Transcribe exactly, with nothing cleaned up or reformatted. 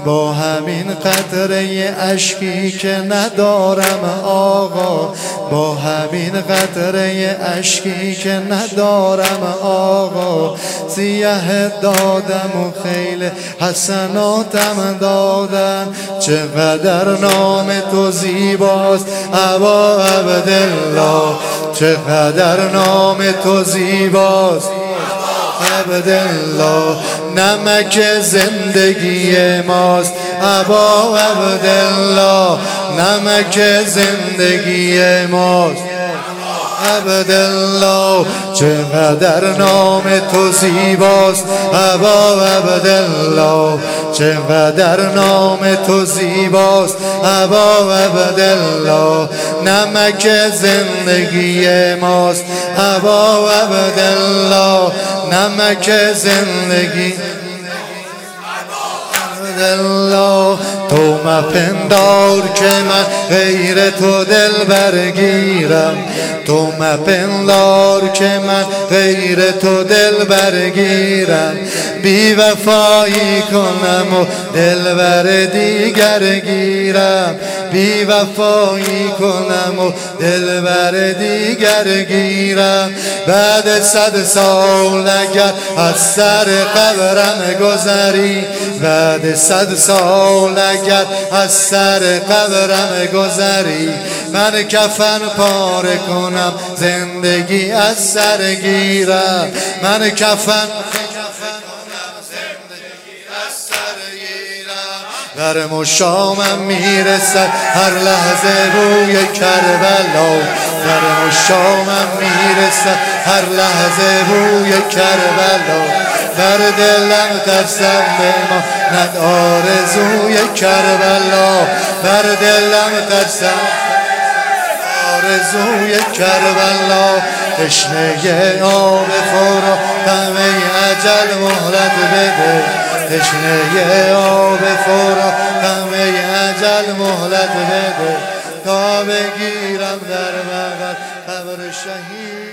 با همین قطره اشکی که ندارم آقا، با همین قطره اشکی که ندارم آقا، سیه دادم و خیلی حسناتم دادن. چقدر نام تو زیباست ابا عبدالله، چقدر نام تو زیباست عبدالله، نمک زندگی ماست ابا عبدالله، نمک زندگی ماست عبدالله. چقدر نام تو زیباست ابا عبدالله، چقدر نام تو زیباست ابا عبدالله، نمک زندگی ماست ابا عبدالله، نمک زندگی عبدالله. تو مپندار که من غیر تو دل برگیرم، تو مپندار که من غیر تو دل برگیرم، بی وفایی کنم و دل بر دیگر گیرم، بی وفایی کنم و دل بر دیگر گیرم. بعد صد سال اگر از سر قبرم گذری، بعد صد سال اگر از سر قبرم گذری، من کفن پاره کنم زندگی از سر گیرم، من کفن در مشامم میرسد هر لحظه بوی کربلا، در مشامم میرسد هر لحظه بوی کربلا، بر دلم ترسم به ما ند آرزوی کربلا، بر دلم ترسم آرزوی کربلا. تشنه آب خورا همه اجل مهلت بده، تشنه آب خورا همه اجل مهلت بده، تا بگیرم در بغل قبر شهید.